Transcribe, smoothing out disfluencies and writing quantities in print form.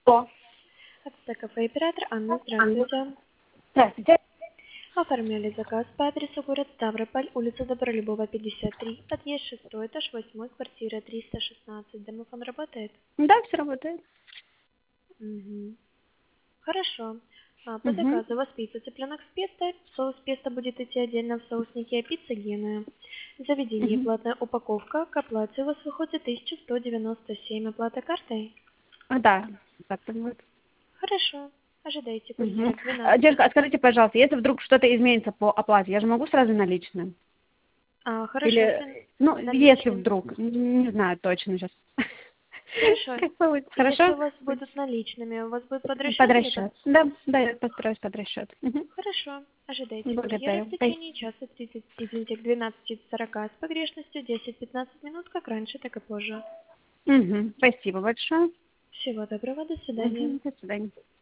О, АЦТ кафе оператор Анна, Анна. здравствуйте. Здравствуйте. Оформляли заказ по адресу город Ставрополь, улица Добролюбова, 53, подъезд 6, этаж 8, квартира 316. Домофон работает? Да, все работает. Угу. Хорошо. По Угу. заказу у вас пицца цыпленок с песто. Соус песто будет идти отдельно в соуснике, а пицца геная. Заведение Угу. платная упаковка. К оплате у вас выходит 1197. Оплата картой? Да, так так будет. Хорошо. Ожидайте курьера Угу. к 12. Девушка, а скажите, пожалуйста, если вдруг что-то изменится по оплате, я же могу сразу наличным? Хорошо, если Или, ну, если наличными. вдруг, не знаю точно сейчас. Хорошо. Как будет? Если Хорошо? у вас будут наличными, у вас будет под Под расчет или как? расчет. Да, да, я постараюсь под расчет. Угу. Хорошо. Ожидайте курьера в Благодарю. течение часа 30, извините, к 12:40 с погрешностью 10-15 минут, как раньше, так и позже. Угу. Спасибо большое. Всего доброго, до свидания. Угу. До свидания.